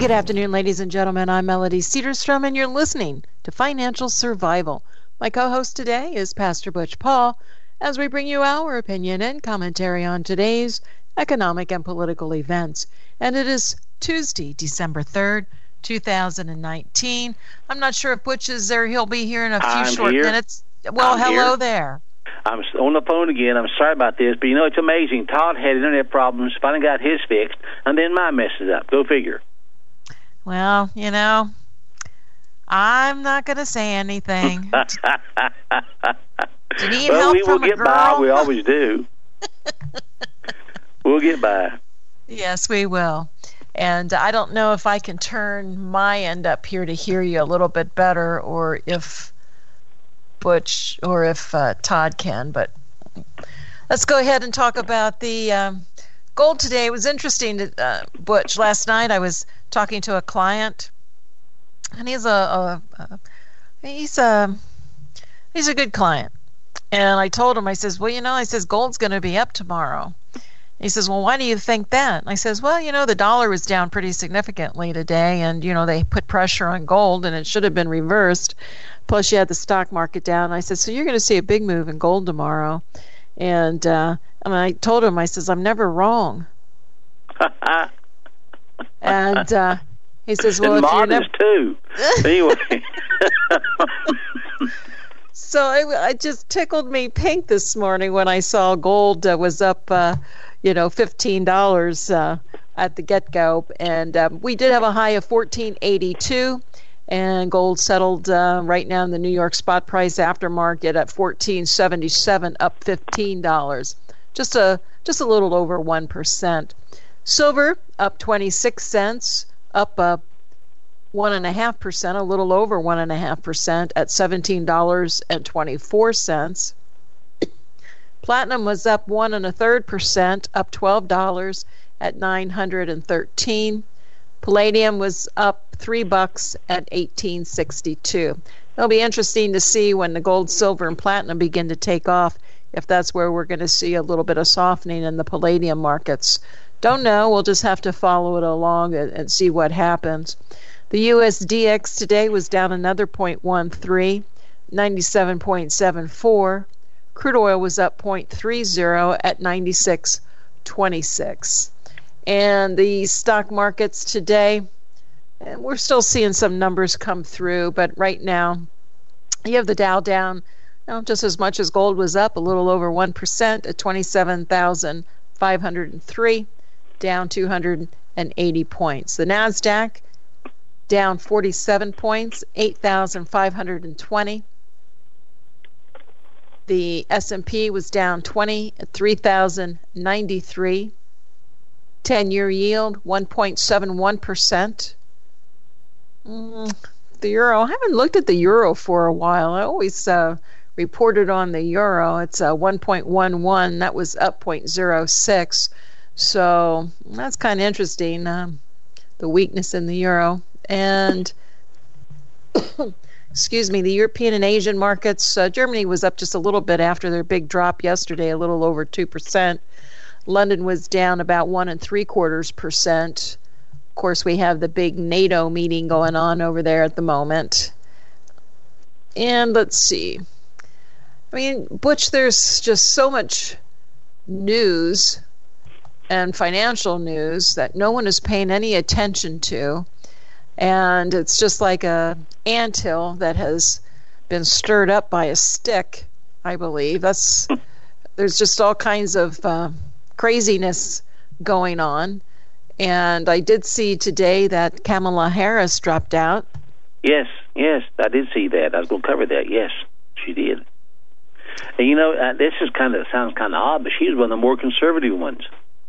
Good afternoon, ladies and gentlemen. I'm Melody Cedarstrom, and you're listening to Financial Survival. My co-host today is Pastor Butch Paul, as we bring you our opinion and commentary on today's economic and political events. And it is Tuesday, December 3rd, 2019. I'm not sure if Butch is there. He'll be here in a few short minutes. Well, hello there. I'm on the phone again. I'm sorry about this, but it's amazing. Todd had internet problems, finally got his fixed, and then mine messes up. Go figure. Well, I'm not going to say anything. Do you need help from a girl? We'll get by. We always do. We'll get by. Yes, we will. And I don't know if I can turn my end up here to hear you a little bit better, or if Butch or if Todd can. But let's go ahead and talk about the gold today. It was interesting, Butch. Last night I was talking to a client, and he's a good client. And I told him, I says, well, gold's going to be up tomorrow. He says, well, why do you think that? And I says, well, the dollar was down pretty significantly today, and, they put pressure on gold, and it should have been reversed. Plus, you had the stock market down. I said, so you're going to see a big move in gold tomorrow. And I told him, I says, I'm never wrong. And he says, well, and if you're never... too. Anyway. So it just tickled me pink this morning when I saw gold was up, $15 at the get-go. And we did have a high of $14.82, and gold settled right now in the New York spot price aftermarket at $14.77, up $15. Just a little over 1%. Silver up 26 cents, up 1.5%, a little over 1.5% at $17.24. Platinum was up 1.33%, up $12 at $913. Palladium was up $3 at $18.62. It'll be interesting to see when the gold, silver, and platinum begin to take off, if that's where we're going to see a little bit of softening in the palladium markets. Don't know. We'll just have to follow it along and see what happens. The USDX today was down another 0.13, 97.74. Crude oil was up 0.30 at 96.26. And the stock markets today, and we're still seeing some numbers come through, but right now you have the Dow down just as much as gold was up, a little over 1% at 27,503, down 280 points. The NASDAQ down 47 points, 8,520. The S&P was down 20 at 3,093. 10-year yield, 1.71%. The euro, I haven't looked at the euro for a while. I always reported on the euro. It's 1.11. That was up 0.06. So that's kind of interesting, the weakness in the euro. And, excuse me, the European and Asian markets, Germany was up just a little bit after their big drop yesterday, a little over 2%. London was down about 1.75%. Of course, we have the big NATO meeting going on over there at the moment. And let's see. Butch, there's just so much news and financial news that no one is paying any attention to. And it's just like a anthill that has been stirred up by a stick, I believe. There's just all kinds of craziness going on. And I did see today that Kamala Harris dropped out. Yes, I did see that. I was going to cover that. Yes, she did. And this sounds kind of odd, but she's one of the more conservative ones.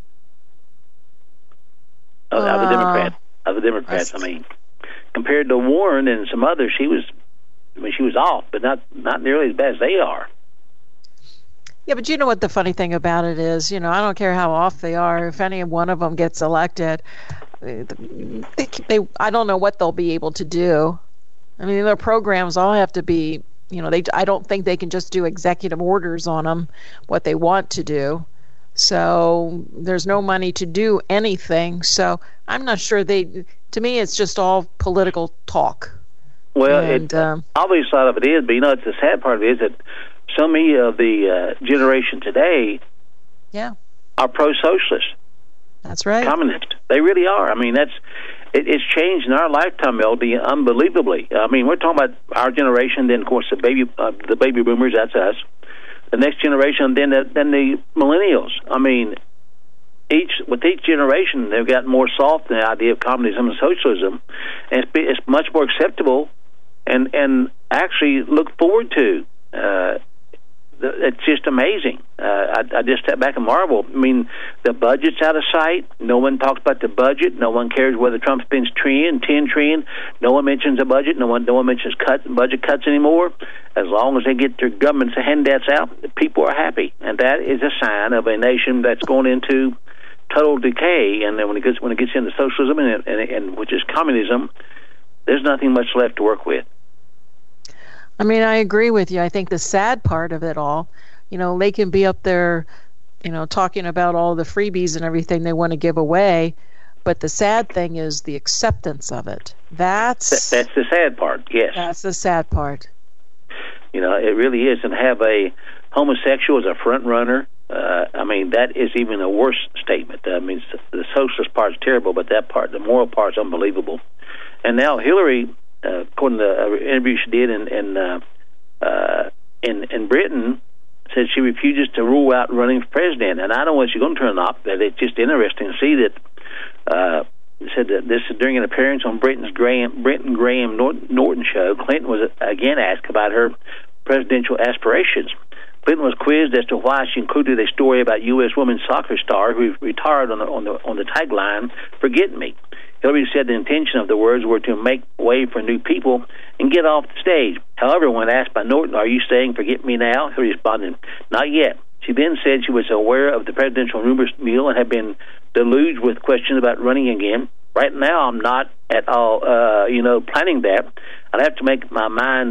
Of the Democrats. Compared to Warren and some others, she was off, but not nearly as bad as they are. Yeah, but you know what the funny thing about it is? I don't care how off they are. If any one of them gets elected, I don't know what they'll be able to do. Their programs all have to be, I don't think they can just do executive orders on them, what they want to do. So there's no money to do anything. So I'm not sure to me, it's just all political talk. Well, obvious side of it is, but it's the sad part of it is that so many of the generation today are pro-socialist. That's right. Communist. They really are. I mean, it's changed in our lifetime, LD, unbelievably. I mean, we're talking about our generation, then, of course, the baby boomers, that's us. The next generation, then the millennials. I mean, with each generation, they've gotten more soft in the idea of communism and socialism, and it's much more acceptable and actually look forward to. It's just amazing. I just step back and marvel. I mean, the budget's out of sight. No one talks about the budget. No one cares whether Trump spends $10 trillion. No one mentions the budget. No one mentions budget cuts anymore. As long as they get their government's handouts out, the people are happy, and that is a sign of a nation that's going into total decay. And then when it gets into socialism and which is communism, there's nothing much left to work with. I mean, I agree with you. I think the sad part of it all, they can be up there, talking about all the freebies and everything they want to give away, but the sad thing is the acceptance of it. That's the sad part, yes. That's the sad part. It really is. And have a homosexual as a front runner, I mean, that is even a worse statement. I mean, the socialist part is terrible, but that part, the moral part, is unbelievable. And now Hillary, according to the interview she did in Britain, said she refuses to rule out running for president. And I don't know if she's going to turn up, but it's just interesting to see that. Said that this is during an appearance on Brenton Graham Norton show. Clinton was again asked about her presidential aspirations. Clinton was quizzed as to why she included a story about U.S. women's soccer star who retired on the tagline "Forget Me." Hillary said the intention of the words were to make way for new people and get off the stage. However, when asked by Norton, "Are you saying forget me now?" Hillary responded, "Not yet." She then said she was aware of the presidential rumors mill and had been deluged with questions about running again. Right now, I'm not at all, planning that. I'd have to make up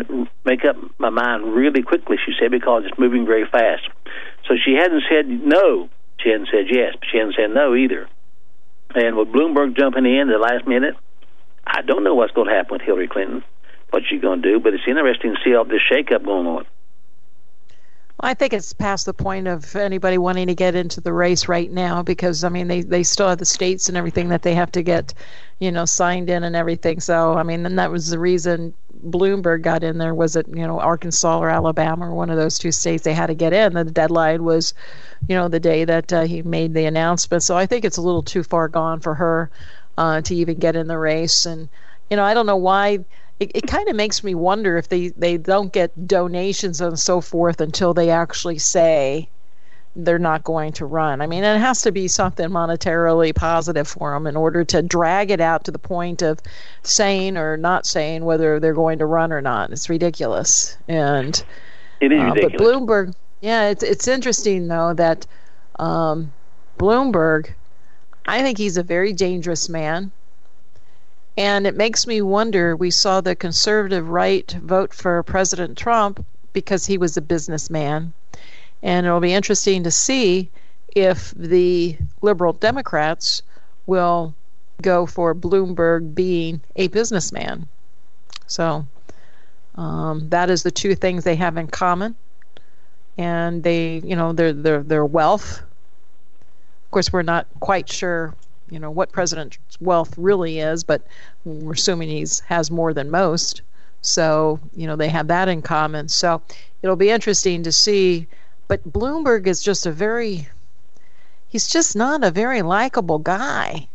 my mind really quickly, she said, because it's moving very fast. So she hadn't said no. She hadn't said yes, but she hadn't said no either. And with Bloomberg jumping in the last minute, I don't know what's going to happen with Hillary Clinton, what she's going to do, but it's interesting to see all this shakeup going on. Well, I think it's past the point of anybody wanting to get into the race right now because, I mean, they still have the states and everything that they have to get, signed in and everything. So, I mean, and that was the reason Bloomberg got in there. Was it, Arkansas or Alabama or one of those two states they had to get in. The deadline was, the day that he made the announcement. So I think it's a little too far gone for her to even get in the race. And, I don't know why. It kind of makes me wonder if they don't get donations and so forth until they actually say they're not going to run. I mean, it has to be something monetarily positive for them in order to drag it out to the point of saying or not saying whether they're going to run or not. It's ridiculous. And it is ridiculous. But Bloomberg, it's interesting, though, that Bloomberg, I think he's a very dangerous man. And it makes me wonder, we saw the conservative right vote for President Trump because he was a businessman. And it'll be interesting to see if the liberal Democrats will go for Bloomberg being a businessman. So that is the two things they have in common. And they, their wealth. Of course, we're not quite sure what president's wealth really is, but we're assuming he has more than most. So, they have that in common. So it'll be interesting to see. But Bloomberg is just he's just not a very likable guy.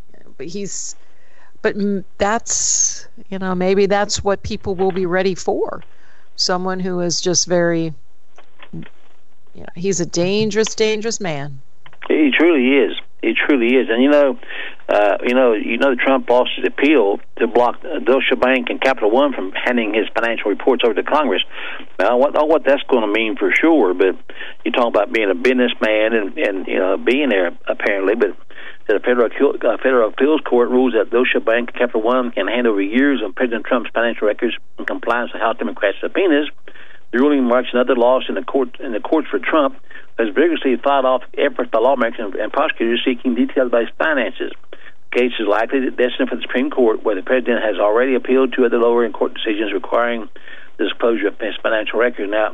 But that's, maybe that's what people will be ready for. Someone who is just very, he's a dangerous, dangerous man. He truly is. He truly is. And Trump lost his appeal to block Deutsche Bank and Capital One from handing his financial reports over to Congress. Now, what that's going to mean for sure, but you talk about being a businessman and being there apparently, but the federal appeals court rules that Deutsche Bank and Capital One can hand over years of President Trump's financial records in compliance with House Democrats' subpoenas, The ruling marks another loss in the courts for Trump, has vigorously fought off efforts by lawmakers and prosecutors seeking details about his finances. The case is likely destined for the Supreme Court, where the president has already appealed to other lower court decisions requiring the disclosure of his financial records. Now,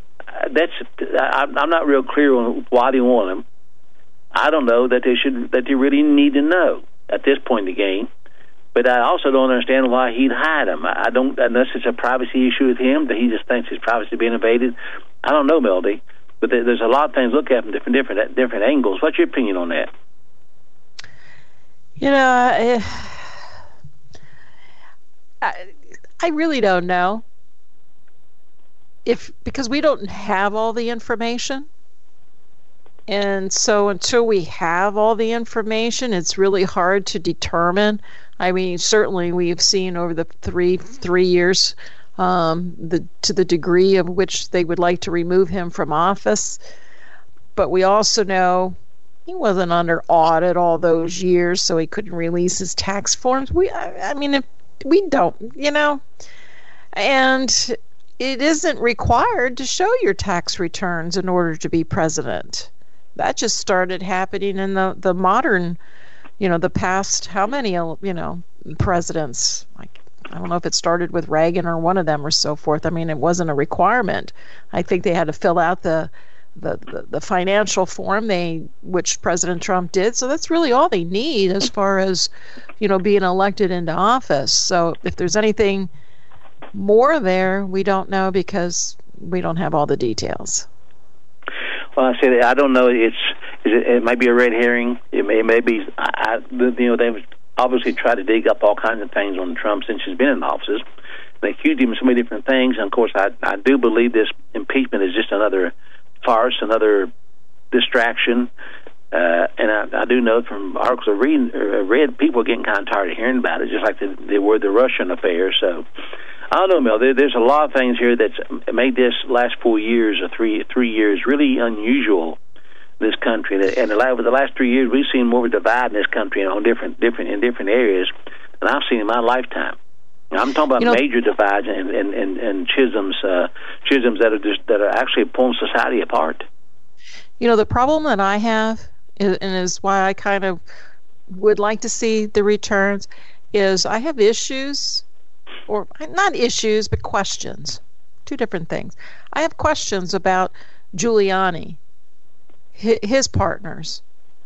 I'm not real clear on why they want him. I don't know that they really need to know at this point in the game. But I also don't understand why he'd hide him. I don't, unless it's a privacy issue with him, that he just thinks his privacy is being invaded. I don't know, Melody. But there's a lot of things to look at from different angles. What's your opinion on that? You know, I really don't know. Because we don't have all the information. And so until we have all the information, it's really hard to determine. I mean, certainly we've seen over the three years to the degree of which they would like to remove him from office. But we also know he wasn't under audit all those years, so he couldn't release his tax forms. I mean, if we don't, you know, and it isn't required to show your tax returns in order to be president. That just started happening in the modern, you know, the past, how many, you know, presidents, like, I don't know if it started with Reagan or one of them or so forth. I mean, it wasn't a requirement. I think they had to fill out the financial form, which President Trump did. So that's really all they need as far as, you know, being elected into office. So if there's anything more there, we don't know because we don't have all the details. Well, I say that I don't know. It might be a red herring. It may be. You know, they've obviously tried to dig up all kinds of things on Trump since he's been in office. They accused him of so many different things, and of course, I do believe this impeachment is just another farce, another distraction. And I do know from articles I've read, people are getting kind of tired of hearing about it, just like they were the Russian affair. So I don't know, Mel. There's a lot of things here that's made this last 4 years or three years really unusual. This country, and over the last 3 years, we've seen more of a divide in this country on different areas than I've seen in my lifetime. Now, I'm talking about major divides and schisms that are actually pulling society apart. You know, the problem that I have, is why I kind of would like to see the returns, is I have issues, or not issues, but questions. Two different things. I have questions about Giuliani, his partners.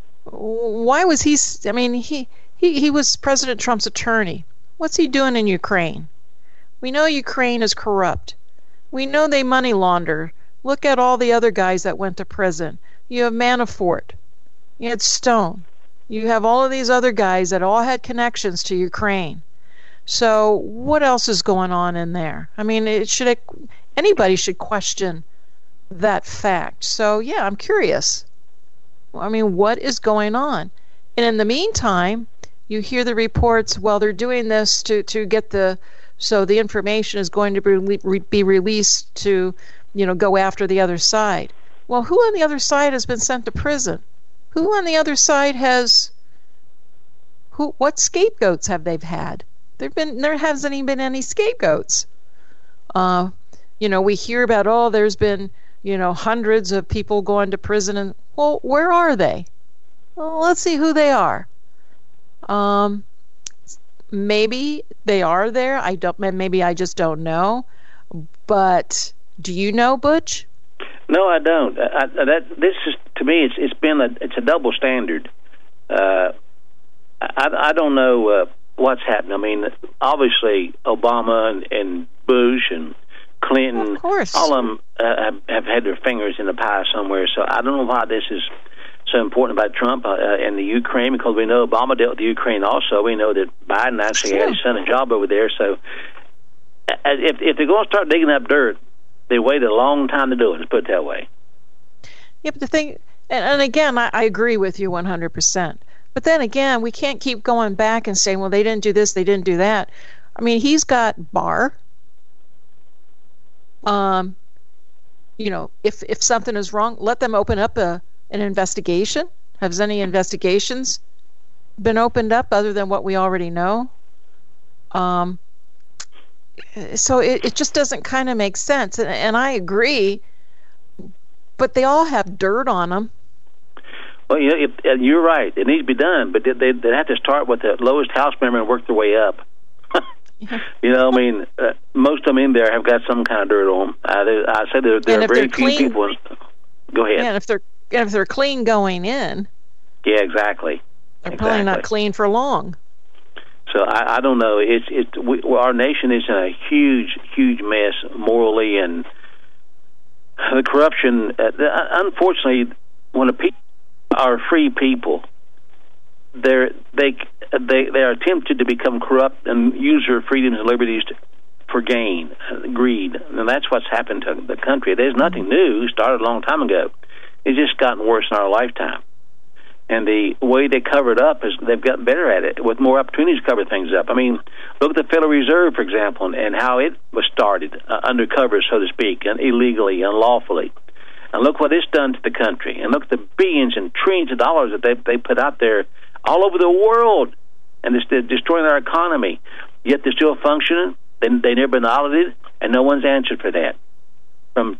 Why was he? I mean, he was President Trump's attorney. What's he doing in Ukraine? We know Ukraine is corrupt. We know they money launder. Look at all the other guys that went to prison. You have Manafort. You had Stone. You have all of these other guys that all had connections to Ukraine. So what else is going on in there? I mean, anybody should question that fact. So, yeah, I'm curious. I mean, what is going on? And in the meantime, you hear the reports, well, they're doing this to get so the information is going to be released to, you know, go after the other side. Well, who on the other side has been sent to prison? Who on the other side what scapegoats have they had? There hasn't even been any scapegoats. You know, we hear about, there's been, you know, hundreds of people going to prison, and well, where are they? Well, let's see who they are. Maybe they are there. Maybe I just don't know. But do you know, Butch? No, I don't. This is, to me, it's a double standard. I don't know what's happening. I mean, obviously Obama and Bush and Clinton, of course, all of them have had their fingers in the pie somewhere. So I don't know why this is so important about Trump and the Ukraine, because we know Obama dealt with the Ukraine also. We know that Biden actually had his son a job over there. So if they're going to start digging up dirt, they waited a long time to do it, let's put it that way. Yeah, but the thing, and again, I agree with you 100%. But then again, we can't keep going back and saying, well, they didn't do this, they didn't do that. I mean, he's got Barr. You know, if something is wrong, let them open up an investigation. Has any investigations been opened up other than what we already know? So it just doesn't kind of make sense. And I agree, but they all have dirt on them. Well, you're right. It needs to be done, but they have to start with the lowest House member and work their way up. Most of them in there have got some kind of dirt on them. I said there are very few people. Go ahead. Yeah, if they're clean going in. Yeah, exactly. They're probably not clean for long. So I don't know. Our nation is in a huge, huge mess morally, and the corruption. Unfortunately, when the people are free people, they are tempted to become corrupt and use their freedoms and liberties for gain, greed, and that's what's happened to the country. There's nothing new. It started a long time ago. It's just gotten worse in our lifetime. And the way they cover it up is they've gotten better at it with more opportunities to cover things up. I mean, look at the Federal Reserve, for example, and how it was started undercover, so to speak, and illegally, unlawfully. And look what it's done to the country. And look at the billions and trillions of dollars that they put out there all over the world, and it's destroying our economy. Yet they're still functioning. They've never been audited, and no one's answered for that. From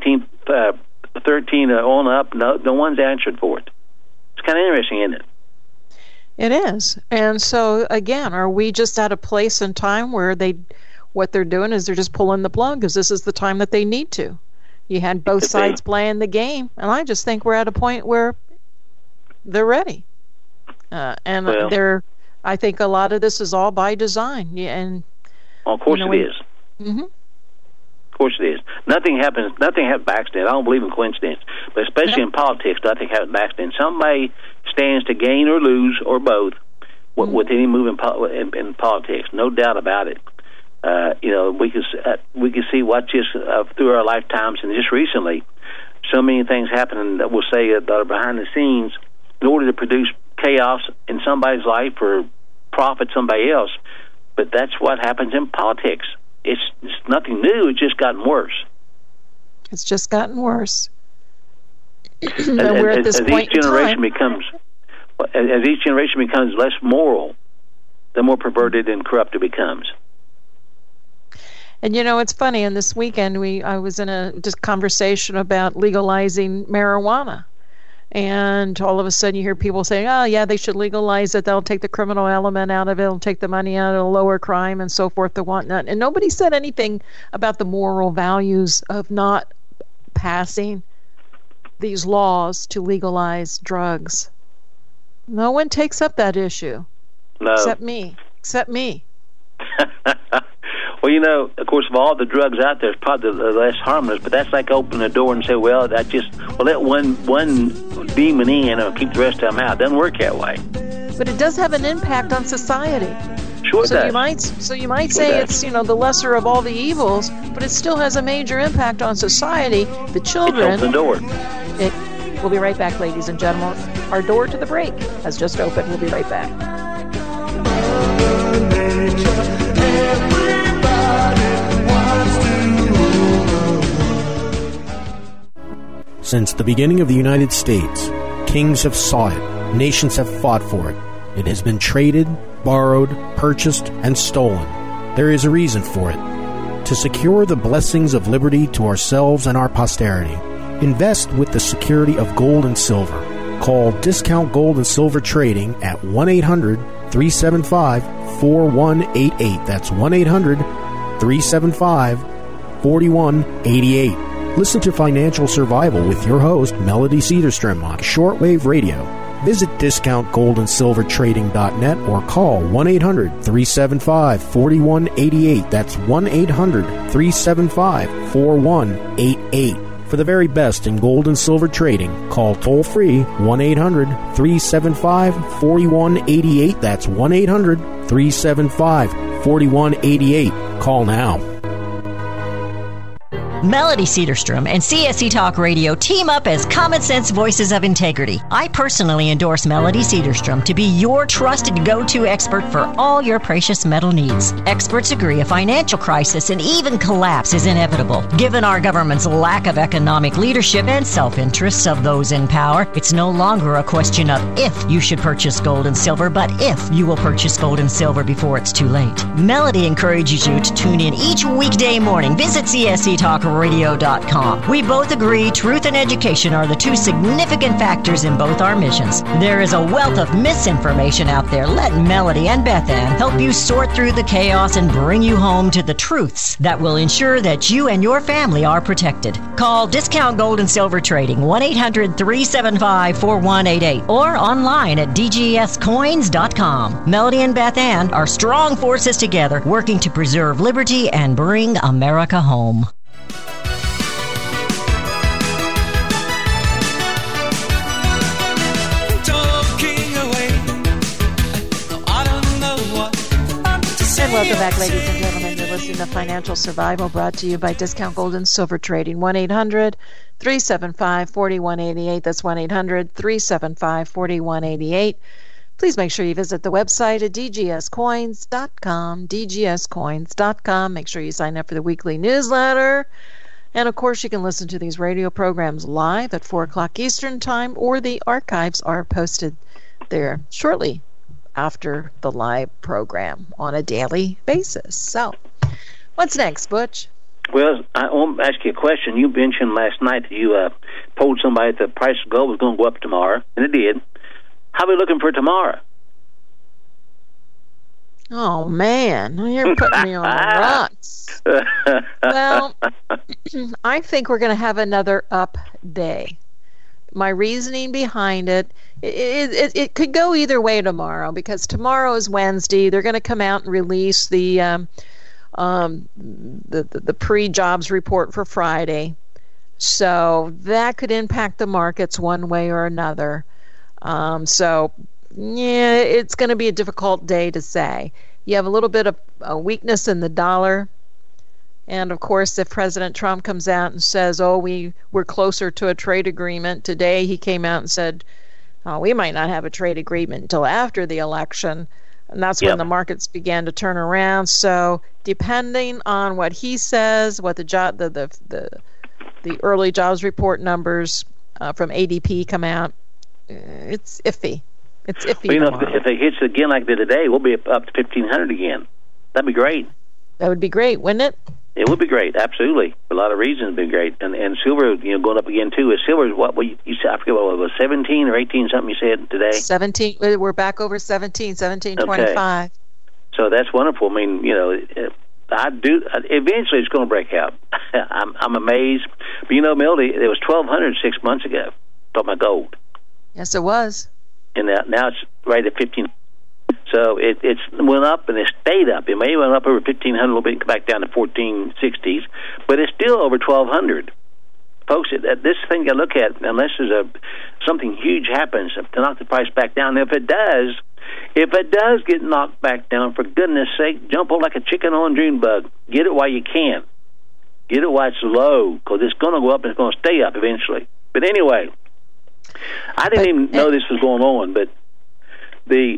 1913 on up, no one's answered for it. It's kind of interesting, isn't it? It is. And so, again, are we just at a place and time where what they're doing is they're just pulling the plug because this is the time that they need to? You had both sides playing the game, and I just think we're at a point where they're ready. I think a lot of this is all by design. Yeah, and of course it is. Mm-hmm. Of course it is. Nothing happens by accident. I don't believe in coincidence, but especially in politics, nothing happens by accident. Somebody stands to gain or lose or both with any move in politics. No doubt about it. We can see what just through our lifetimes and just recently, so many things happen that we'll say that are behind the scenes in order to produce chaos in somebody's life or profit somebody else. But that's what happens in politics. It's nothing new. It's just gotten worse. It's just gotten worse. We're at this point in time. As each generation becomes less moral, the more perverted and corrupt it becomes. And it's funny. And this weekend, I was in a conversation about legalizing marijuana. And all of a sudden you hear people saying, oh, yeah, they should legalize it. They'll take the criminal element out of it. It'll take the money out. It'll lower crime and so forth and whatnot. And nobody said anything about the moral values of not passing these laws to legalize drugs. No one takes up that issue. No. Except me. Well, of course, of all the drugs out there, it's probably the less harmless, but that's like opening the door and say, well, let one demon in and keep the rest of them out. It doesn't work that way. But it does have an impact on society. Sure it does. You might say it's, the lesser of all the evils, but it still has a major impact on society. The children... It opens the door. We'll be right back, ladies and gentlemen. Our door to the break has just opened. We'll be right back. Since the beginning of the United States, kings have sought it, nations have fought for it. It has been traded, borrowed, purchased, and stolen. There is a reason for it. To secure the blessings of liberty to ourselves and our posterity, invest with the security of gold and silver. Call Discount Gold and Silver Trading at 1-800-375-4188. That's 1-800-375-4188. Listen to Financial Survival with your host, Melody Cedarstrom, on shortwave radio. Visit discountgoldandsilvertrading.net or call 1-800-375-4188. That's 1-800-375-4188. For the very best in gold and silver trading, call toll-free 1-800-375-4188. That's 1-800-375-4188. Call now. Melody Cedarstrom and CSC Talk Radio team up as common sense voices of integrity. I personally endorse Melody Cedarstrom to be your trusted go-to expert for all your precious metal needs. Experts agree a financial crisis and even collapse is inevitable. Given our government's lack of economic leadership and self-interests of those in power, it's no longer a question of if you should purchase gold and silver, but if you will purchase gold and silver before it's too late. Melody encourages you to tune in each weekday morning. Visit csctalkradio.com. We both agree truth and education are the two significant factors in both our missions. There is a wealth of misinformation out there. Let Melody and Beth Ann help you sort through the chaos and bring you home to the truths that will ensure that you and your family are protected. Call Discount Gold and Silver Trading 1-800-375-4188 or online at dgscoins.com. Melody and Beth Ann are strong forces together working to preserve liberty and bring America home. And welcome back, ladies and gentlemen. You're listening to Financial Survival, brought to you by Discount Gold and Silver Trading. 1-800-375-4188. That's 1-800-375-4188. Please make sure you visit the website at dgscoins.com, dgscoins.com. Make sure you sign up for the weekly newsletter. And, of course, you can listen to these radio programs live at 4 o'clock Eastern Time, or the archives are posted there shortly after the live program on a daily basis. So, what's next, Butch? Well, I want to ask you a question. You mentioned last night that you told somebody that the price of gold was going to go up tomorrow, and it did. How are we looking for tomorrow? Oh, man. You're putting me on the rocks. Well, I think we're going to have another up day. My reasoning behind it could go either way tomorrow, because tomorrow is Wednesday. They're going to come out and release the pre-jobs report for Friday. So that could impact the markets one way or another. So, yeah, it's going to be a difficult day to say. You have a little bit of a weakness in the dollar. And, of course, if President Trump comes out and says, we're closer to a trade agreement. Today he came out and said, we might not have a trade agreement until after the election. And that's when the markets began to turn around. So depending on what he says, what the early jobs report numbers from ADP come out, it's iffy. It's iffy. Well, if it hits again like they did today, we'll be up to 1,500 again. That'd be great. That would be great, wouldn't it? It would be great, absolutely. For a lot of reasons, it'd be great. And silver, going up again too. Silver is what you said? I forget what it was, 17 or 18 something you said today. 17. We're back over 17.25. Okay. So that's wonderful. I mean, I do. Eventually, it's going to break out. I'm amazed. But Melody, it was 1,200 6 months ago. Talking about gold. Yes, it was. And now it's right at 15. So it's went up and it stayed up. It may have went up over 1,500 a little bit, and back down to 1460s, but it's still over 1,200. Folks, this thing you got to look at, unless there's something huge happens to knock the price back down. And if it does get knocked back down, for goodness sake, jump on like a chicken on June bug. Get it while you can. Get it while it's low, because it's going to go up and it's going to stay up eventually. But anyway, I didn't even know this was going on, but the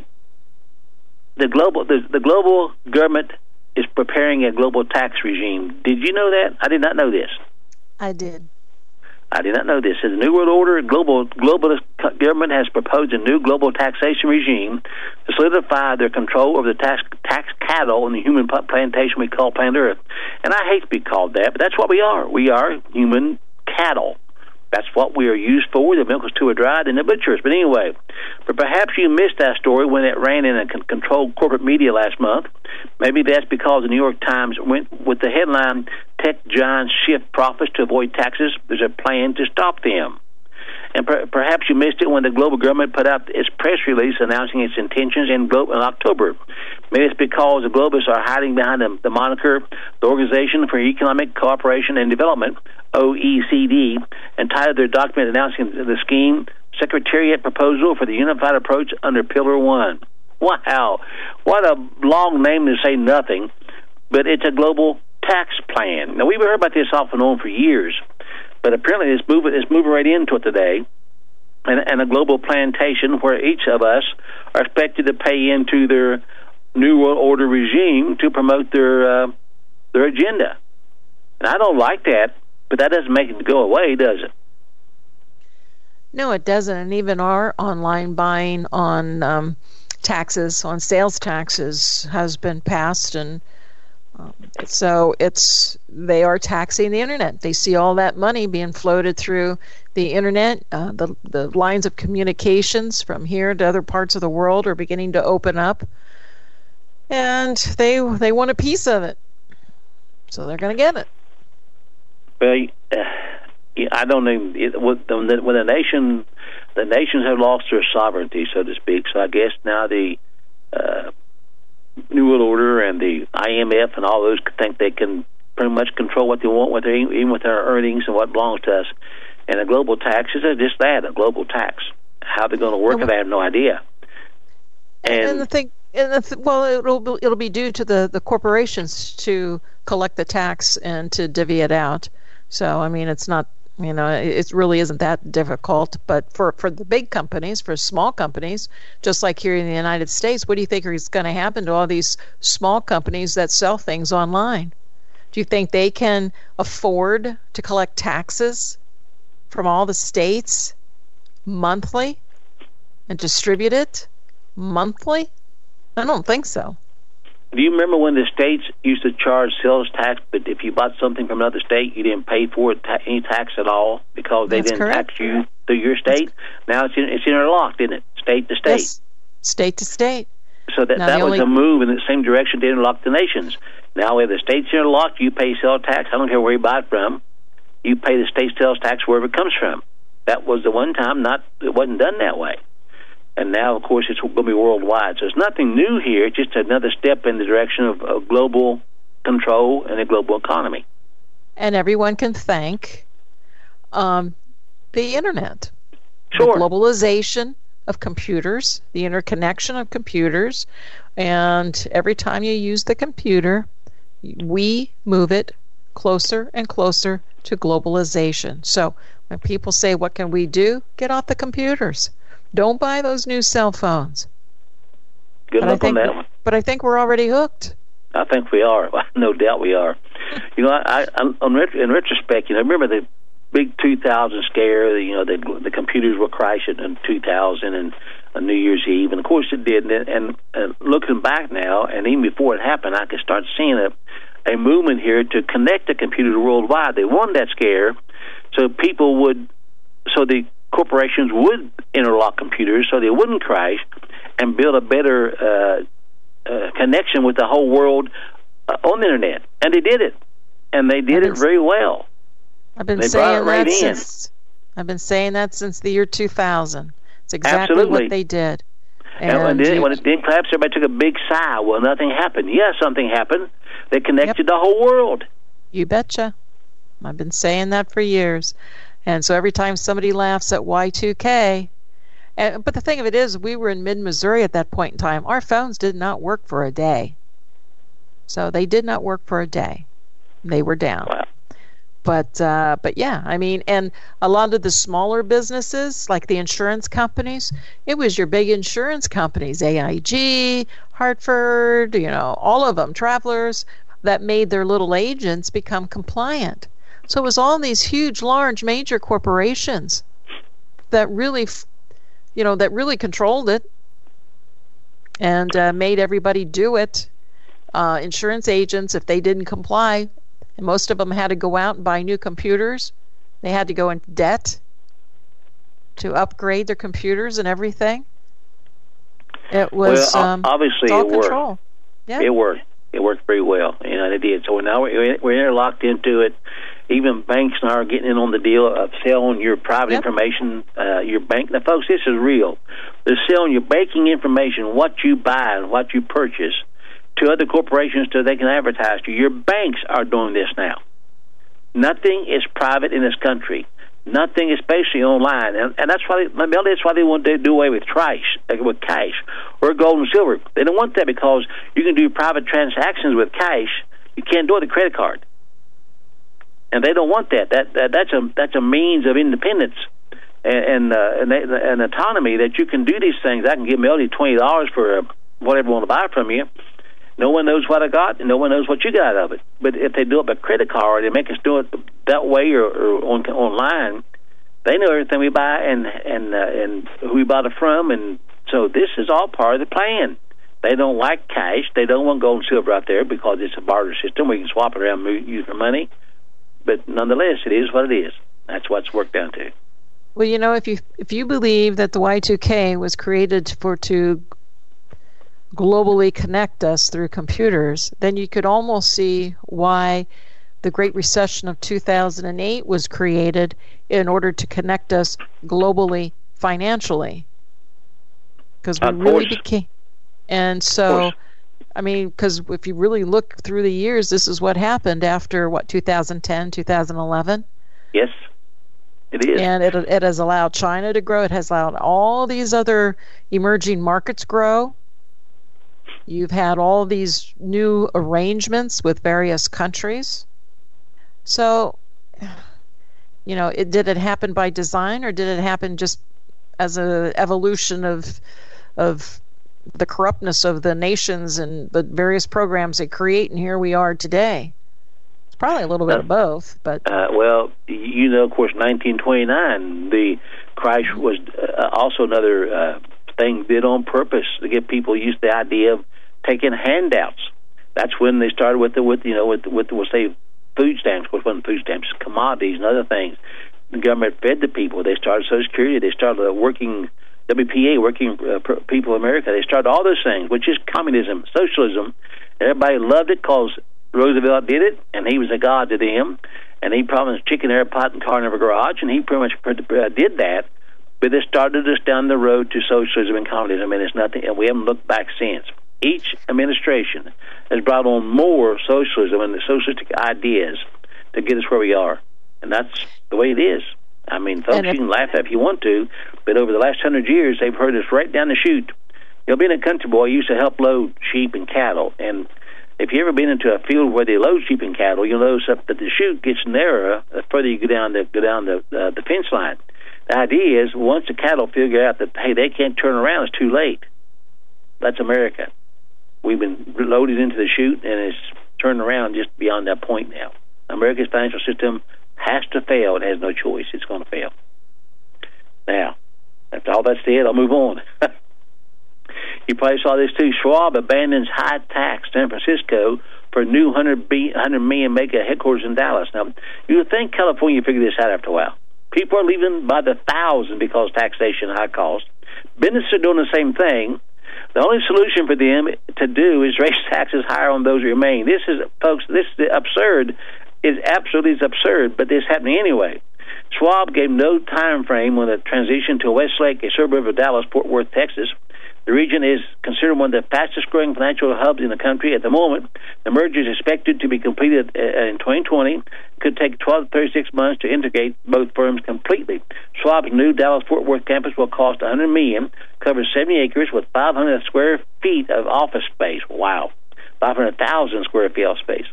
global government is preparing a global tax regime. Did you know that? I did not know this. I did. I did not know this. In the New World Order, globalist government has proposed a new global taxation regime to solidify their control over the tax cattle on the human plantation we call planet Earth. And I hate to be called that, but that's what we are. We are human cattle. That's what we are used for. The milk is too dry in the butchers. But anyway, perhaps you missed that story when it ran in a controlled corporate media last month. Maybe that's because the New York Times went with the headline, "Tech Giants Shift Profits to Avoid Taxes. There's a plan to stop them." And perhaps you missed it when the global government put out its press release announcing its intentions in October. Maybe it's because the globalists are hiding behind the moniker, the Organization for Economic Cooperation and Development, OECD, and titled their document announcing the scheme, Secretariat Proposal for the Unified Approach under Pillar 1. Wow. What a long name to say nothing, but it's a global tax plan. Now, we've heard about this off and on for years, but apparently it's moving right into it today. And a global plantation where each of us are expected to pay into their New World Order regime to promote their agenda. And I don't like that, but that doesn't make it go away, does it? No, it doesn't. And even our online buying on taxes, on sales taxes, has been passed, and so they are taxing the internet. They see all that money being floated through the internet. The lines of communications from here to other parts of the world are beginning to open up, and they want a piece of it, so they're going to get it. Well, I don't know when the nations have lost their sovereignty, so to speak. So I guess now the New World Order and the IMF and all those think they can pretty much control what they want, even with our earnings and what belongs to us. And a global tax is just that, a global tax. How they're going to work it, I have no idea. And the thing, well, it'll be due to the corporations to collect the tax and to divvy it out. So I mean, it's not. It really isn't that difficult, but for the big companies, for small companies, just like here in the United States, what do you think is going to happen to all these small companies that sell things online? Do you think they can afford to collect taxes from all the states monthly and distribute it monthly? I don't think so. Do you remember when the states used to charge sales tax, but if you bought something from another state, you didn't pay for it any tax at all because they didn't tax you through your state? Now it's interlocked, isn't it? State to state. Yes, state to state. So that was a move in the same direction to interlock the nations. Now, if the state's interlocked, you pay sales tax. I don't care where you buy it from. You pay the state sales tax wherever it comes from. That was the one time it wasn't done that way. And now, of course, it's going to be worldwide. So it's nothing new here. It's just another step in the direction of global control and a global economy. And everyone can thank the Internet. Sure. The globalization of computers, the interconnection of computers. And every time you use the computer, we move it closer and closer to globalization. So when people say, what can we do? Get off the computers. Don't buy those new cell phones. Good luck on that one. But I think we're already hooked. I think we are. No doubt we are. In retrospect, remember the big 2000 scare. The computers were crashing in 2000 and on New Year's Eve, and of course it did. And looking back now, and even before it happened, I could start seeing a movement here to connect the computers worldwide. They won that scare, so the corporations would interlock computers so they wouldn't crash and build a better connection with the whole world on the Internet. And they did it. And they did it very well. I've been saying that since the year 2000. It's exactly what they did. And when it didn't collapse, everybody took a big sigh. Well, nothing happened. Yes, something happened. They connected the whole world. You betcha. I've been saying that for years. And so every time somebody laughs at Y2K, but the thing of it is, we were in mid-Missouri at that point in time. Our phones did not work for a day. So they did not work for a day. They were down. Wow. But yeah, I mean, and a lot of the smaller businesses, like the insurance companies, it was your big insurance companies, AIG, Hartford, all of them, Travelers, that made their little agents become compliant. So it was all these huge, large, major corporations that really, that really controlled it and made everybody do it. Insurance agents, if they didn't comply, and most of them had to go out and buy new computers. They had to go into debt to upgrade their computers and everything. It was obviously all it control. Worked. Yeah. It worked. It worked very well, and it did. So now we're interlocked into it. Even banks now are getting in on the deal of selling your private information, your bank. Now, folks, this is real. They're selling your banking information, what you buy and what you purchase, to other corporations so they can advertise to you. Your banks are doing this now. Nothing is private in this country. Nothing, especially online, and that's why they want to do away with cash or gold and silver. They don't want that because you can do private transactions with cash. You can't do it with a credit card. and they don't want that. That's a means of independence and autonomy that you can do these things. I can give Melody $20 for whatever I want to buy from you. No one knows what I got, and no one knows what you got out of it. But if they do it by credit card, they make us do it that way or online. They know everything we buy and who we bought it from, and so this is all part of the plan. They don't like cash. They don't want gold and silver out there because it's a barter system where you can swap it around and use for money. But nonetheless, it is what it is. That's what it's worked down to. Well, if you believe that the Y2K was created to globally connect us through computers, then you could almost see why the Great Recession of 2008 was created in order to connect us globally financially. Because we really became, and so, I mean, because if you really look through the years, this is what happened after 2010, 2011. Yes, it is. And it has allowed China to grow. It has allowed all these other emerging markets grow. You've had all these new arrangements with various countries. So, did it happen by design, or did it happen just as an evolution of the corruptness of the nations and the various programs they create, and here we are today? It's probably a little bit of both. But of course, 1929, the crash was also another thing did on purpose to get people used to the idea of taking handouts. That's when they started with say food stamps, which wasn't food stamps, commodities and other things. The government fed the people. They started Social Security. They started working WPA, Working People of America. They started all those things, which is communism, socialism. Everybody loved it because Roosevelt did it, and he was a god to them. And he promised chicken, air pot, and car in every garage, and he pretty much did that. But it started us down the road to socialism and communism, and it's nothing. And we haven't looked back since. Each administration has brought on more socialism and the socialistic ideas to get us where we are, and that's the way it is. I mean, folks, you can laugh at it if you want to, but over the last 100 years, they've heard us right down the chute. Being a country boy, used to help load sheep and cattle, and if you've ever been into a field where they load sheep and cattle, you'll notice that the chute gets narrower the further you go down the fence line. The idea is once the cattle figure out that, hey, they can't turn around, it's too late. That's America. We've been loaded into the chute, and it's turned around just beyond that point now. America's financial system has to fail. It has no choice. It's going to fail. Now, after all that said, I'll move on. You probably saw this too. Schwab abandons high tax San Francisco for new $100 million mega headquarters in Dallas. Now, you would think California figured this out after a while. People are leaving by the thousand because taxation high cost. Businesses are doing the same thing. The only solution for them to do is raise taxes higher on those who remain. This is absurd. It's absolutely absurd, but it's happening anyway. Schwab gave no time frame on the transition to Westlake, a suburb of Dallas, Fort Worth, Texas. The region is considered one of the fastest-growing financial hubs in the country at the moment. The merger is expected to be completed in 2020. It could take 12 to 36 months to integrate both firms completely. Schwab's new Dallas-Fort Worth campus will cost $100 million, covers 70 acres with 500 square feet of office space. Wow. 500,000 square feet of space.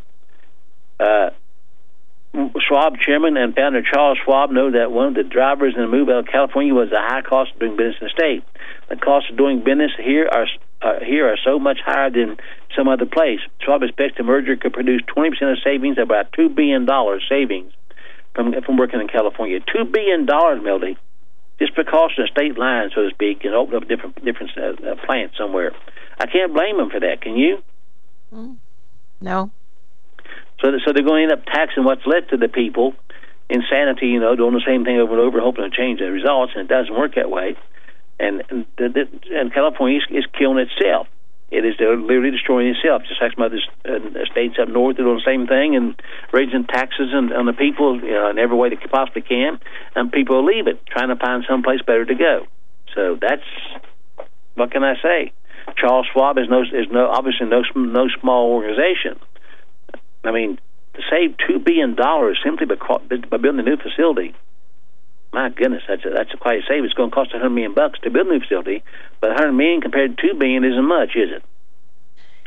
Schwab chairman and founder Charles Schwab know that one of the drivers in the move out of California was the high cost of doing business in the state. The costs of doing business here are so much higher than some other place. Schwab expects the merger could produce 20% of savings, about $2 billion savings from working in California. $2 billion, Melody, just because of the state line, so to speak, and open up different plants somewhere. I can't blame them for that. Can you? No. So they're going to end up taxing what's left to the people. Insanity, doing the same thing over and over, hoping to change the results, and it doesn't work that way. And California is killing itself. It is literally destroying itself, just like some other states up north are doing the same thing and raising taxes on the people in every way they possibly can, and people leave it, trying to find someplace better to go. So that's, what can I say? Charles Schwab is obviously no small organization. I mean, to save $2 billion simply by building a new facility, my goodness, that's a quite a save. It's going to cost $100 million to build a new facility, but $100 million compared to $2 billion isn't much, is it?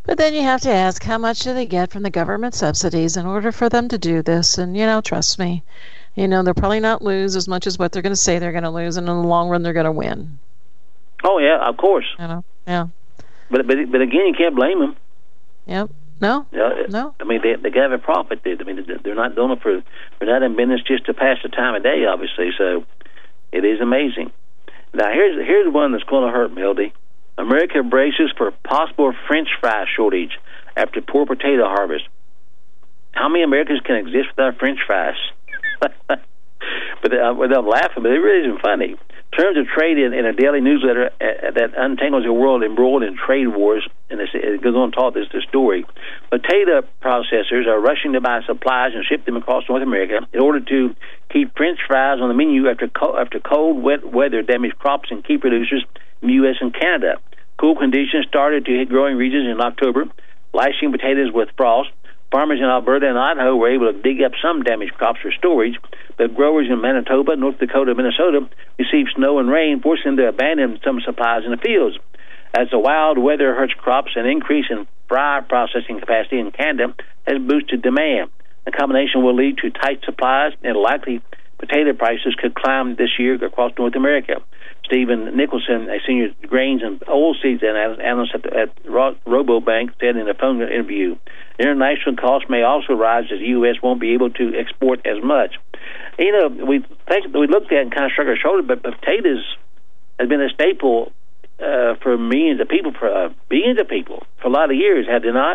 But then you have to ask, how much do they get from the government subsidies in order for them to do this? And, trust me, they'll probably not lose as much as what they're going to say they're going to lose, and in the long run, they're going to win. Oh, yeah, of course. Yeah. But again, you can't blame them. Yep. No. No. I mean, they have a profit. They're not doing it they're not in business just to pass the time of day, obviously. So it is amazing. Now, here's one that's going to hurt, Mildy. America braces for possible French fry shortage after poor potato harvest. How many Americans can exist without French fries? But I'm laughing, but it really isn't funny. Terms of trade in a daily newsletter that untangles the world embroiled in trade wars, and it goes on to talk this story. Potato processors are rushing to buy supplies and ship them across North America in order to keep French fries on the menu after cold, wet weather damaged crops and key producers in the U.S. and Canada. Cool conditions started to hit growing regions in October, lashing potatoes with frost. Farmers in Alberta and Idaho were able to dig up some damaged crops for storage, but growers in Manitoba, North Dakota, and Minnesota received snow and rain, forcing them to abandon some supplies in the fields. As the wild weather hurts crops, an increase in fry processing capacity in Canada has boosted demand. The combination will lead to tight supplies, and likely potato prices could climb this year across North America. Stephen Nicholson, a senior grains and oilseeds analyst at Robobank, said in a phone interview, international costs may also rise as the U.S. won't be able to export as much. We looked at and kind of shrugged our shoulders, but potatoes has been a staple for millions of people for a lot of years, have they not?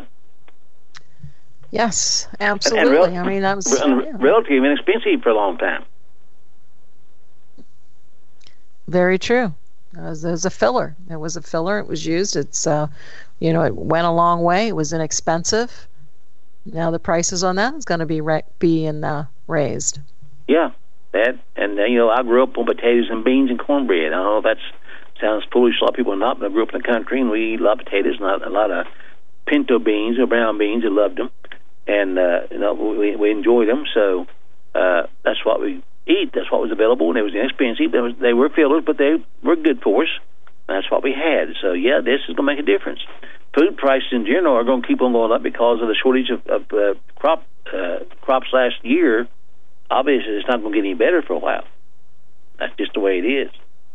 Yes, absolutely. That was relatively inexpensive for a long time. Very true. It was a filler. It was a filler. It was used. It's, it went a long way. It was inexpensive. Now the prices on that is going to be raised. Yeah, that, and I grew up on potatoes and beans and cornbread. I know that sounds foolish. A lot of people not, but I grew up in the country, and we eat a lot of potatoes, and a lot of pinto beans or brown beans. I loved them, and we enjoyed them. So that's what we eat. That's what was available, and it was inexpensive. They were fillers, but they were good for us. That's what we had. So yeah, this is going to make a difference. Food prices in general are going to keep on going up because of the shortage of crops last year. Obviously, it's not going to get any better for a while. That's just the way it is.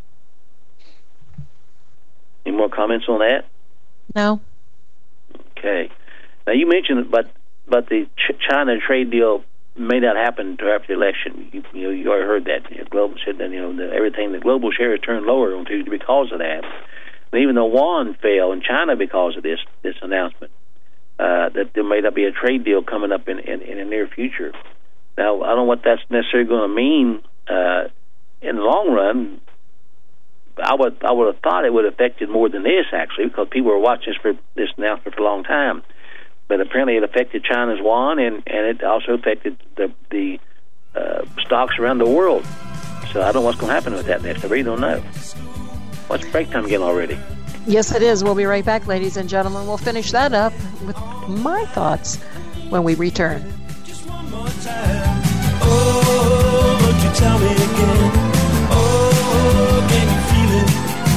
Any more comments on that? No. Okay. Now you mentioned, but the China trade deal may not happen until after the election. You already heard that. Global said that everything, the global share has turned lower on Tuesday because of that. And even the yuan fell in China because of this announcement that there may not be a trade deal coming up in the near future. Now I don't know what that's necessarily going to mean in the long run. I would have thought it would have affected more than this, actually, because people were watching this announcement for a long time. But apparently it affected China's yuan, and it also affected the stocks around the world. So I don't know what's going to happen with that next. I really don't know. What's break time again already? Yes, it is. We'll be right back, ladies and gentlemen. We'll finish that up with my thoughts when we return. Just one more time. Oh, won't you tell me again? Oh, can you feel it?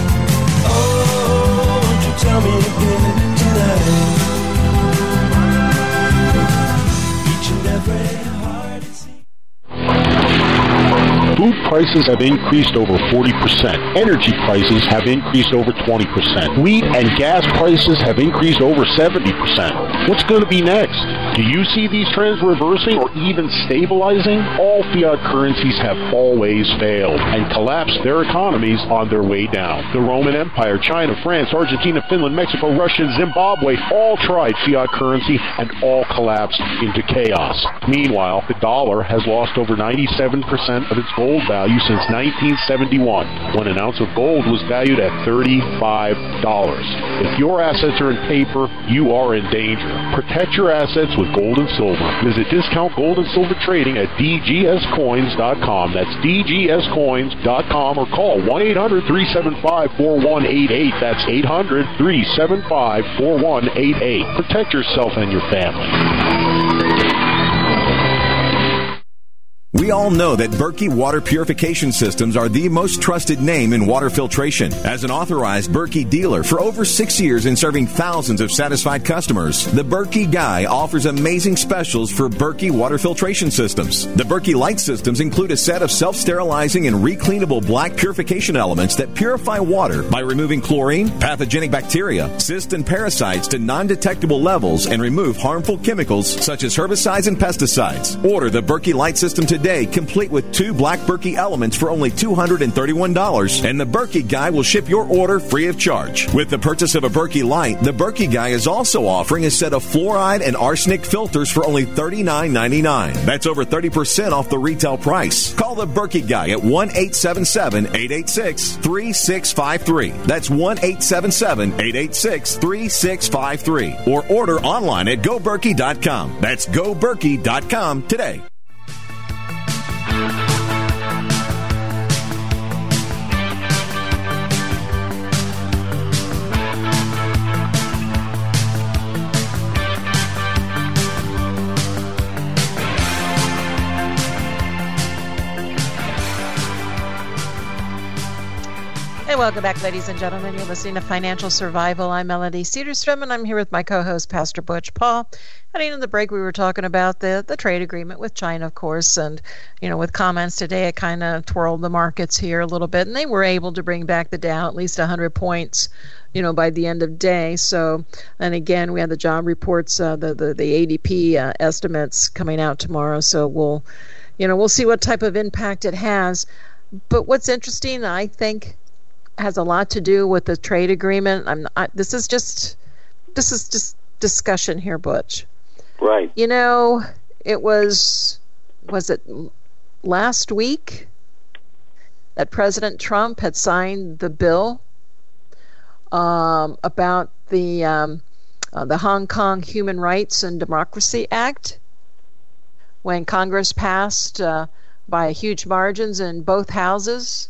Oh, won't you tell me again tonight? Each and every heart it seems. Food prices have increased over 40%. Energy prices have increased over 20%. Wheat and gas prices have increased over 70%. What's going to be next? Do you see these trends reversing or even stabilizing? All fiat currencies have always failed and collapsed their economies on their way down. The Roman Empire, China, France, Argentina, Finland, Mexico, Russia, Zimbabwe all tried fiat currency and all collapsed into chaos. Meanwhile, the dollar has lost over 97% of its gold value since 1971, when an ounce of gold was valued at $35. If your assets are in paper, you are in danger. Protect your assets with gold and silver. Visit Discount Gold and Silver Trading at dgscoins.com. That's dgscoins.com, or call 1-800-375-4188. That's 800-375-4188. Protect yourself and your family. We all know that Berkey Water Purification Systems are the most trusted name in water filtration. As an authorized Berkey dealer for over 6 years and serving thousands of satisfied customers, the Berkey Guy offers amazing specials for Berkey Water Filtration Systems. The Berkey Light Systems include a set of self-sterilizing and recleanable black purification elements that purify water by removing chlorine, pathogenic bacteria, cysts, and parasites to non-detectable levels and remove harmful chemicals such as herbicides and pesticides. Order the Berkey Light System today, complete with 2 black Berkey elements for only $231, and the Berkey Guy will ship your order free of charge. With the purchase of a Berkey Light, the Berkey Guy is also offering a set of fluoride and arsenic filters for only $39.99. That's over 30% off the retail price. Call the Berkey Guy at 1-877-886-3653. That's 1-877-886-3653. Or order online at GoBerkey.com. That's GoBerkey.com today. Hey, welcome back, ladies and gentlemen. You're listening to Financial Survival. I'm Melody Cedarstrom, and I'm here with my co-host, Pastor Butch Paul. Heading into the break, we were talking about the trade agreement with China, of course, and, with comments today, it kind of twirled the markets here a little bit, and they were able to bring back the Dow at least 100 points, by the end of day. So, and again, we had the job reports, the ADP estimates coming out tomorrow, so we'll see what type of impact it has. But what's interesting, I think, has a lot to do with the trade agreement. This is just discussion here, Butch. Right. It was it last week that President Trump had signed the bill about the Hong Kong Human Rights and Democracy Act, when Congress passed by huge margins in both houses.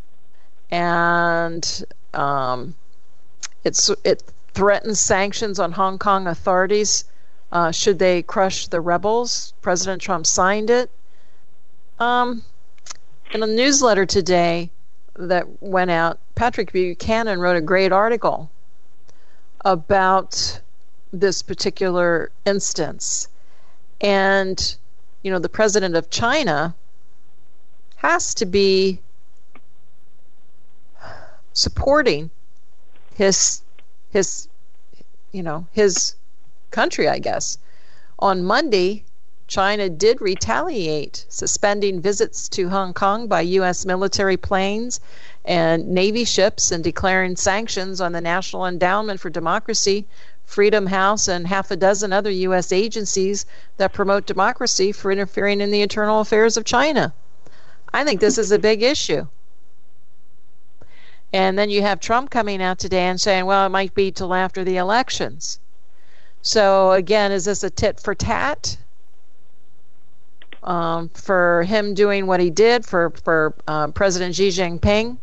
And it threatens sanctions on Hong Kong authorities should they crush the rebels. President Trump signed it. In a newsletter today that went out, Patrick Buchanan wrote a great article about this particular instance. And, the president of China has to be supporting his country, I guess. On Monday, China did retaliate, suspending visits to Hong Kong by U.S. military planes and Navy ships and declaring sanctions on the National Endowment for Democracy, Freedom House, and half a dozen other U.S. agencies that promote democracy for interfering in the internal affairs of China. I think this is a big issue. And then you have Trump coming out today and saying, well, it might be till after the elections. So, again, is this a tit for tat for him doing what he did for President Xi Jinping,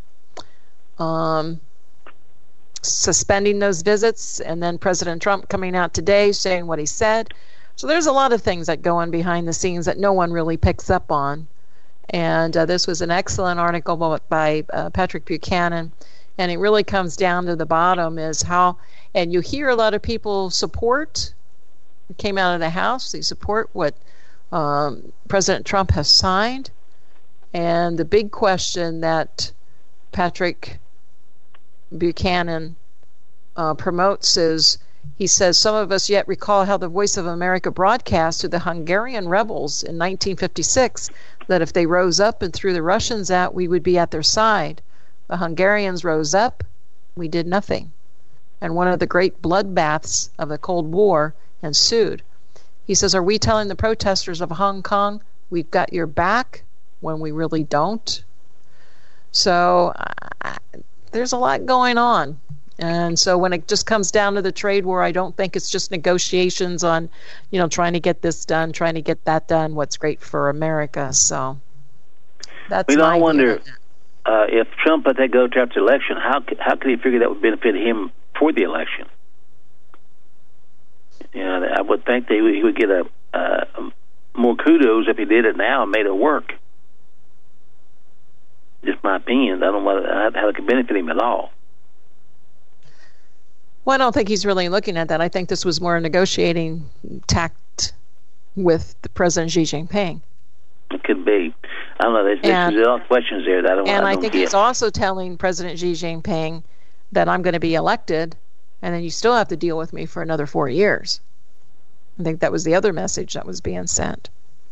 suspending those visits, and then President Trump coming out today saying what he said? So there's a lot of things that go on behind the scenes that no one really picks up on. And this was an excellent article by Patrick Buchanan, and it really comes down to the bottom is how, and you hear a lot of people support, it came out of the House, they support what President Trump has signed, and the big question that Patrick Buchanan promotes is, he says, some of us yet recall how the Voice of America broadcast to the Hungarian rebels in 1956 that if they rose up and threw the Russians out, we would be at their side. The Hungarians rose up, we did nothing. And one of the great bloodbaths of the Cold War ensued. He says, are we telling the protesters of Hong Kong, we've got your back, when we really don't? So there's a lot going on. And so when it just comes down to the trade war, I don't think it's just negotiations on, trying to get this done, trying to get that done, what's great for America. So that's I wonder if Trump let that go to after the election, how could he figure that would benefit him for the election? I would think that he would get more kudos if he did it now and made it work. Just my opinion. I don't know how it could benefit him at all. Well, I don't think he's really looking at that. I think this was more a negotiating tact with the President Xi Jinping. It could be. I don't know. There's a lot of questions there that I don't get. And I think he's also telling President Xi Jinping that I'm going to be elected, and then you still have to deal with me for another 4 years. I think that was the other message that was being sent.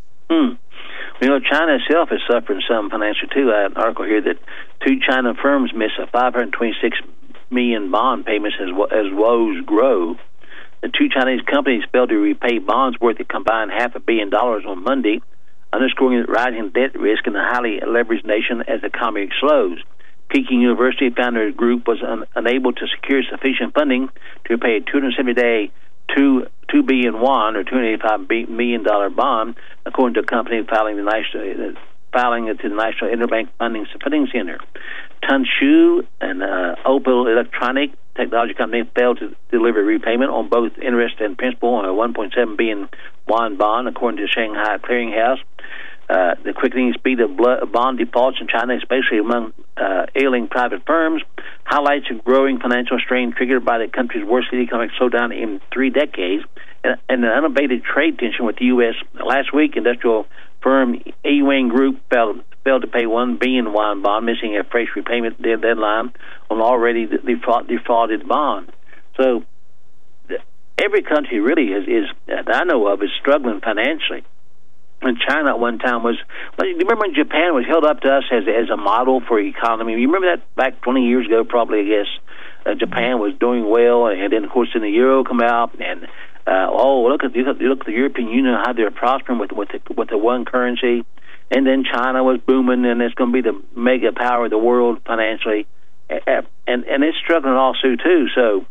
China itself is suffering some financially, too. I had an article here that 2 China firms miss a 526 million bond payments as woes grow. The 2 Chinese companies failed to repay bonds worth a combined $500 million on Monday, underscoring the rising debt risk in the highly leveraged nation as the economy slows. Peking University Founders Group was unable to secure sufficient funding to repay a 270-day 2 billion won or $285 million bond, according to a company filing to the National Interbank Funding Center. Tanshu, an Opel electronic technology company, failed to deliver repayment on both interest and principal on a 1.7 billion won bond, according to the Shanghai Clearinghouse. The quickening speed of bond defaults in China, especially among ailing private firms, highlights a growing financial strain triggered by the country's worst economic slowdown in 3 decades and an unabated trade tension with the U.S. Last week, industrial firm Ewing Group failed to pay 1 billion won bond, missing a fresh repayment deadline on already defrauded bond. So every country really is that I know of is struggling financially. And China at one time was, well, you remember when Japan was held up to us as a model for economy? You remember that back 20 years ago, probably, I guess, Japan was doing well, and then, of course, then the euro come out, and, look at the European Union, how they're prospering with the one currency, and then China was booming, and it's going to be the mega power of the world financially, and it's struggling also, too. So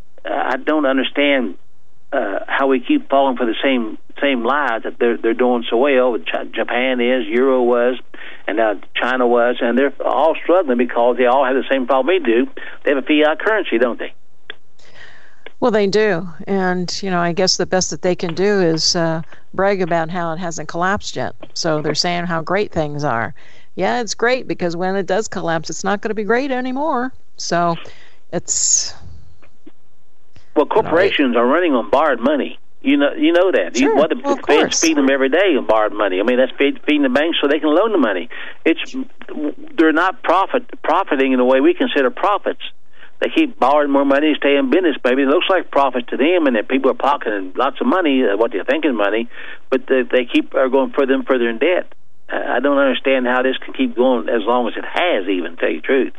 I don't understand how we keep falling for the same lies that they're doing so well. Japan is, Euro was, and now China was, and they're all struggling because they all have the same problem we do. They have a fiat currency, don't they? Well, they do, and I guess the best that they can do is brag about how it hasn't collapsed yet. So they're saying how great things are. Yeah, it's great because when it does collapse, it's not going to be great anymore. So it's. Well, corporations are running on borrowed money. You know that. Sure. The Fed's feeding them every day on borrowed money. I mean, that's feeding the banks so they can loan the money. They're not profiting in the way we consider profits. They keep borrowing more money, stay in business. Maybe it looks like profit to them, and that people are pocketing lots of money, what they think is money, but they are going further and further in debt. I don't understand how this can keep going as long as it has, even, to tell you the truth.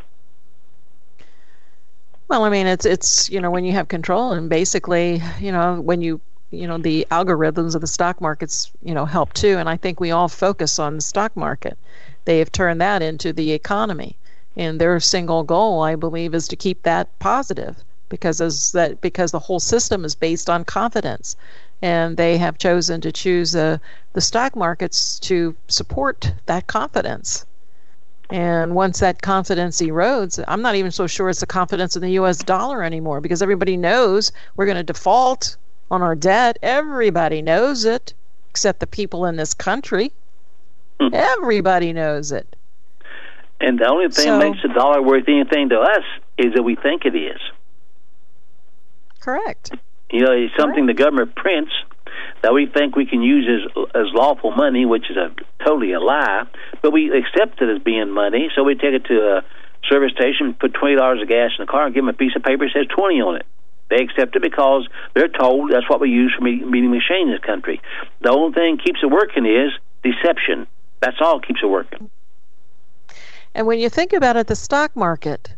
Well, I mean, it's when you have control, and basically, when you the algorithms of the stock markets, help too. And I think we all focus on the stock market. They have turned that into the economy, and their single goal, I believe, is to keep that positive because the whole system is based on confidence, and they have chosen to choose the stock markets to support that confidence. And once that confidence erodes, I'm not even so sure it's the confidence in the U.S. dollar anymore because everybody knows we're going to default on our debt. Everybody knows it, except the people in this country. Everybody knows it. And the only thing that makes the dollar worth anything to us is that we think it is. Correct. It's something the government prints that we think we can use as lawful money, which is totally a lie, but we accept it as being money, so we take it to a service station, put $20 of gas in the car, and give them a piece of paper that says 20 on it. They accept it because they're told that's what we use for meeting machine in this country. The only thing keeps it working is deception. That's all keeps it working. And when you think about it, the stock market,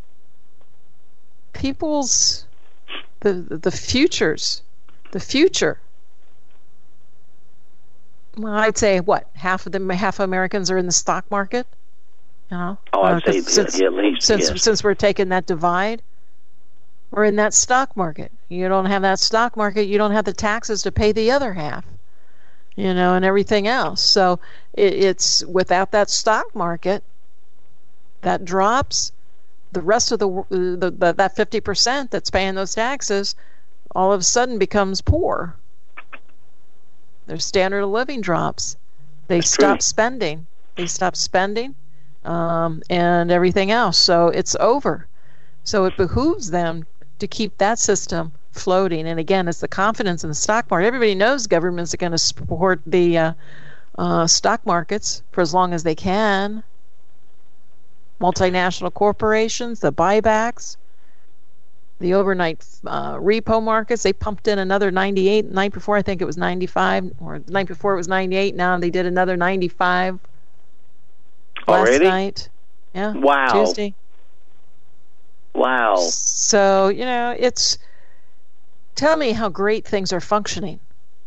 people's the future. Well, I'd say half of Americans are in the stock market. I'd say at least since we're taking that divide, we're in that stock market. You don't have that stock market, you don't have the taxes to pay the other half, and everything else. So it's without that stock market, that drops. The rest of that 50% that's paying those taxes, all of a sudden becomes poor. Their standard of living drops. They stop spending. And everything else. So it's over. So it behooves them to keep that system floating. And again, it's the confidence in the stock market. Everybody knows governments are going to support the stock markets for as long as they can. Multinational corporations, the buybacks, the overnight repo markets, they pumped in another 98. The night before, I think it was 95, or the night before it was 98. Now they did another 95 last night. Yeah. Wow. Tuesday. Wow. So, it's, tell me how great things are functioning.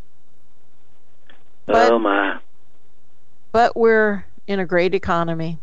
Oh, my. But we're in a great economy.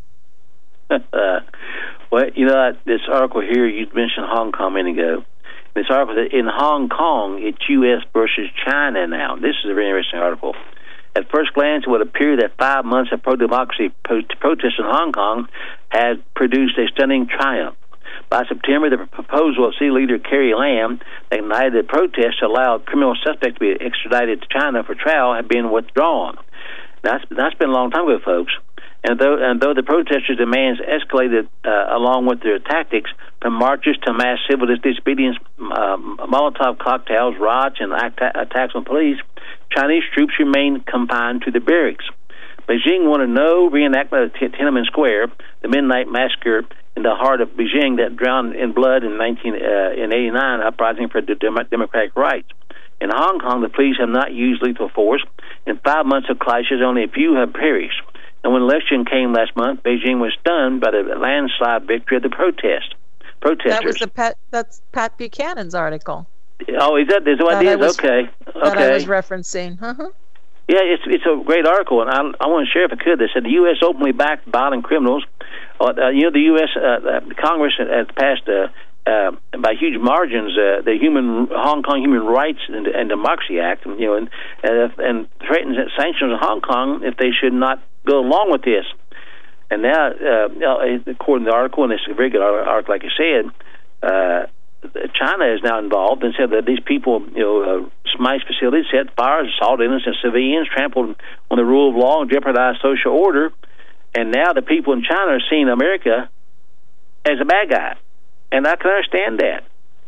Well, this article here, you mentioned Hong Kong a minute ago. This article, in Hong Kong, it's U.S. versus China now. This is a very interesting article. At first glance, it would appear that 5 months of pro-democracy protests in Hong Kong had produced a stunning triumph. By September, the proposal of city leader Carrie Lam that ignited the protests to allow criminal suspects to be extradited to China for trial had been withdrawn. That's been a long time ago, folks. And though the protesters' demands escalated along with their tactics, from marches to mass civil disobedience, Molotov cocktails, riots, and attacks on police, Chinese troops remained confined to the barracks. Beijing wanted no reenactment of Tiananmen Square, the midnight massacre in the heart of Beijing that drowned in blood in 1989 uprising for democratic rights. In Hong Kong, the police have not used lethal force. In 5 months of clashes, only a few have perished. And when election came last month, Beijing was stunned by the landslide victory of the protesters. That's Pat Buchanan's article. Oh, is that what it is? Okay. That I was referencing. Uh-huh. Yeah, it's a great article, and I want to share if I could. They said the U.S. openly backed violent criminals. The U.S. Congress has passed by huge margins the Hong Kong Human Rights and Democracy Act, and threatens sanctions in Hong Kong if they should not go along with this. And now, according to the article, and it's a very good article, like you said, China is now involved and said that these people, smashed facilities, set fires, assaulted innocent civilians, trampled on the rule of law, and jeopardized social order. And now the people in China are seeing America as a bad guy, and I can understand that.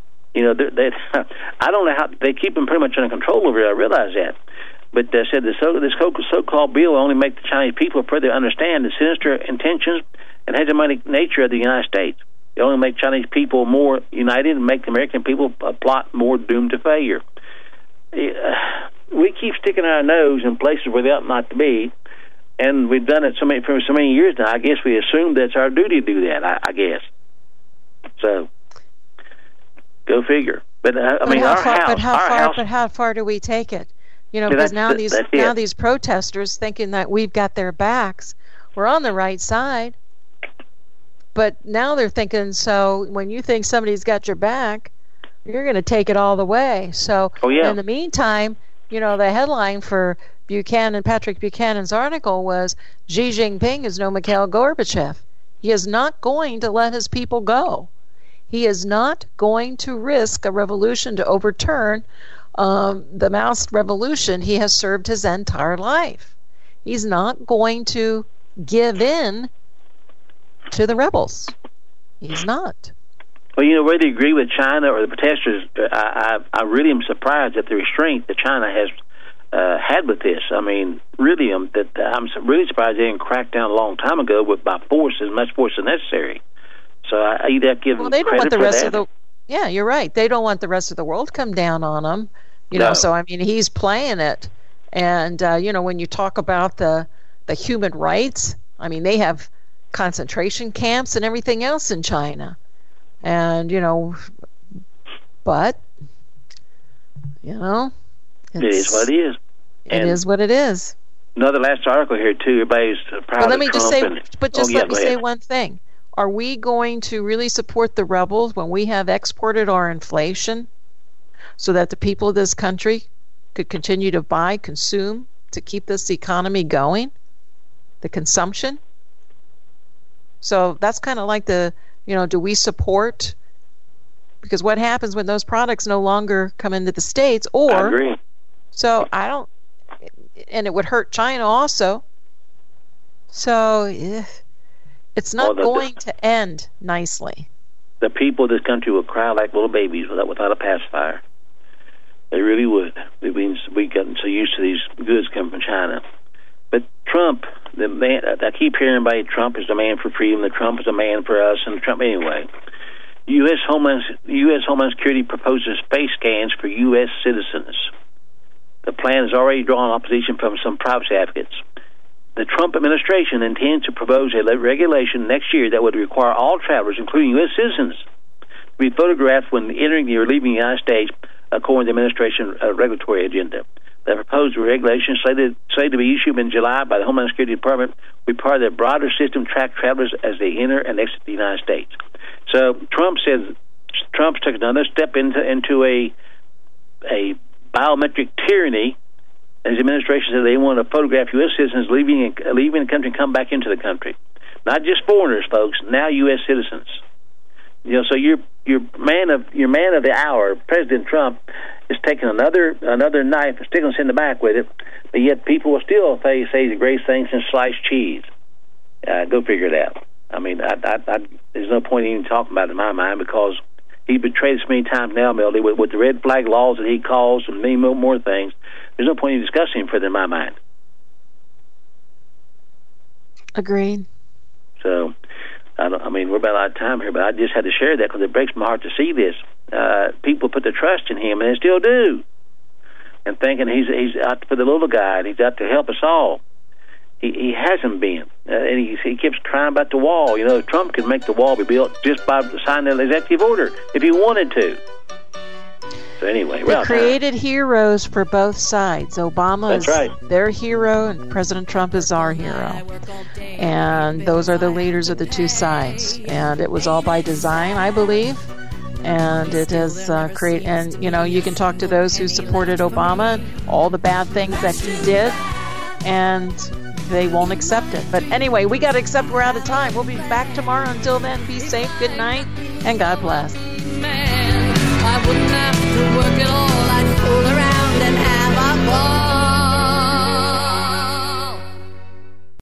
I don't know how they keep them pretty much under control over it. I realize that. But they said this so-called bill will only make the Chinese people further understand the sinister intentions and hegemonic nature of the United States. It only make Chinese people more united and make the American people plot more doomed to failure. We keep sticking our nose in places where they ought not to be, and we've done it for so many years now. I guess we assume that's our duty to do that, I guess. So, go figure. But how far do we take it? Because now these protesters thinking that we've got their backs, we're on the right side. But now they're thinking, so when you think somebody's got your back, you're going to take it all the way. So in the meantime, the headline for Patrick Buchanan's article was, Xi Jinping is no Mikhail Gorbachev. He is not going to let his people go. He is not going to risk a revolution to overturn the Maoist revolution he has served his entire life. He's not going to give in to the rebels. He's not. Well, whether you agree with China or the protesters, I really am surprised at the restraint that China has had with this. I mean, really, I'm really surprised they didn't crack down a long time ago by force, as much force as necessary. So you'd have to give them credit for that. Yeah, you're right. They don't want the rest of the world to come down on them. No. So I mean, he's playing it. And when you talk about the human rights, I mean, they have concentration camps and everything else in China. And, but, it is what it is. It is what it is. Another last article here, too. Everybody's proud of Trump. Let me say one thing. Are we going to really support the rebels when we have exported our inflation so that the people of this country could continue to buy, consume, to keep this economy going? The consumption? So that's kind of like do we support? Because what happens when those products no longer come into the States? I agree. So I don't. and it would hurt China also. So it's not going to end nicely. The people of this country would cry like little babies without a pacifier. They really would. We've gotten so used to these goods coming from China. But Trump, the man, I keep hearing everybody, Trump is the man for freedom, that Trump is the man for us, and Trump anyway. U.S. Homeland Security proposes face scans for U.S. citizens. The plan has already drawn opposition from some privacy advocates. The Trump administration intends to propose a regulation next year that would require all travelers, including U.S. citizens, to be photographed when entering or leaving the United States, according to the administration regulatory agenda. The proposed regulations, slated to be issued in July by the Homeland Security Department, require that broader system track travelers as they enter and exit the United States. So Trump's took another step into a biometric tyranny. His administration said they want to photograph U.S. citizens leaving the country and come back into the country. Not just foreigners, folks. Now U.S. citizens. So your man of the hour, President Trump, is taking another knife and sticking us in the back with it. But yet people will still say the greatest thing since sliced cheese. Go figure it out. I mean, there's no point even talking about it in my mind, because he betrayed us many times now, Melody, with the red flag laws that he calls and many more things. There's no point in discussing him further in my mind. Agreed. So, we're about out of time here, but I just had to share that because it breaks my heart to see this. People put their trust in him, and they still do, and thinking he's out for the little guy, and he's out to help us all. He hasn't been, and he keeps crying about the wall. Trump could make the wall be built just by signing an executive order if he wanted to. So anyway, they created heroes for both sides. Obama is their hero, and President Trump is our hero. And those are the leaders of the two sides. And it was all by design, I believe. And it has created. And you can talk to those who supported Obama, all the bad things that he did, and they won't accept it. But anyway, we got to accept we're out of time. We'll be back tomorrow. Until then, be safe, good night, and God bless.